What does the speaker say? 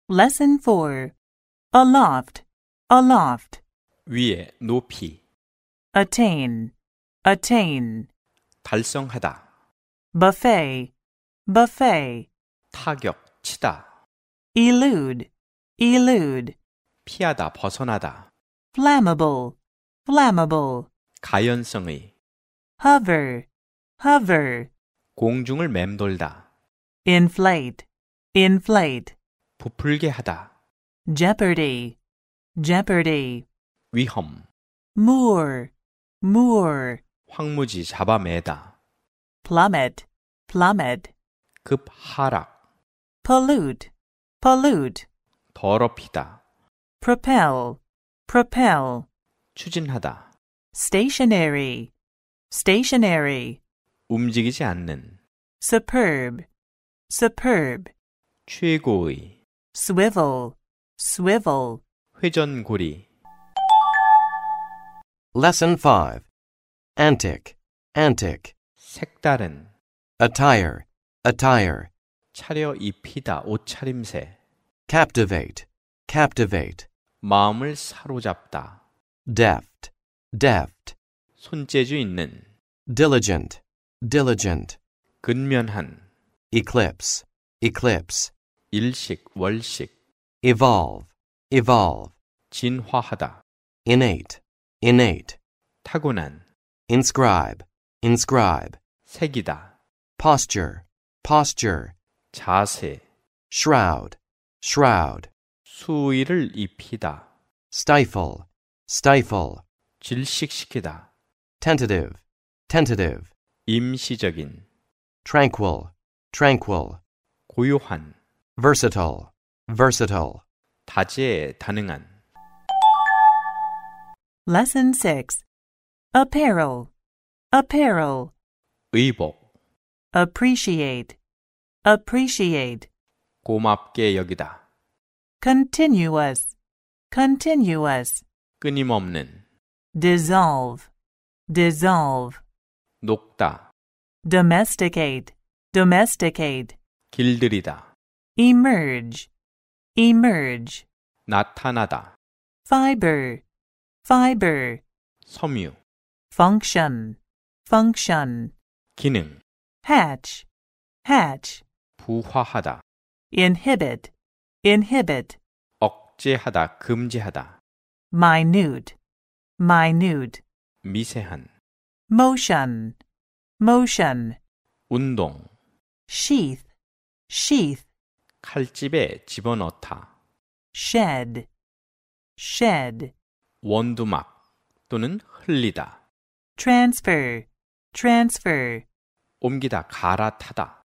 Lesson 4. Aloft, aloft. 위에, 높이, Attain, attain. 달성하다, Buffet, buffet. 타격, 치다, Elude, elude. 피하다, 벗어나다, Flammable, flammable. 가연성의, Hover, hover. 공중을 맴돌다, Inflate, inflate. 부풀게 하다, Jeopardy, jeopardy. 위험, Moor, moor. 황무지 잡아매다, Plummet, plummet. 급하락, Pollute, pollute. 더럽히다, Propel, propel. 추진하다, Stationary, stationary. 움직이지 않는, Superb, superb. 최고의, Swivel, swivel. 회전고리, Lesson 5. Antic, antic. 색다른, Attire, attire. 차려 입히다, 옷차림새, Captivate, captivate. 마음을 사로잡다, Deft, deft. 손재주 있는, Diligent, diligent. 근면한, Eclipse, eclipse. 일식, 월식, Evolve, evolve. 진화하다, Innate, innate. 타고난, Inscribe, inscribe. 새기다, Posture, posture. 자세, Shroud, shroud. 수의를 입히다, Stifle, stifle. 질식시키다, Tentative, tentative. 임시적인, Tranquil, tranquil. 고요한, Versatile, versatile. 다재다능한, Lesson 6. Apparel, apparel. 의복, Appreciate, appreciate. 고맙게 여기다, Continuous, continuous. 끊임없는, Dissolve, dissolve. 녹다, Domesticate, domesticate. 길들이다, Emerge, emerge. 나타나다, Fiber, fiber. 섬유, Function, function. 기능, Hatch, hatch. 부화하다, Inhibit, inhibit. 억제하다, 금지하다, Minute, minute. 미세한, Motion, motion. 운동, Sheath, sheath. 칼집에 집어넣다, Shed, shed. 원두막 또는 흘리다, Transfer, transfer. 옮기다, 갈아타다,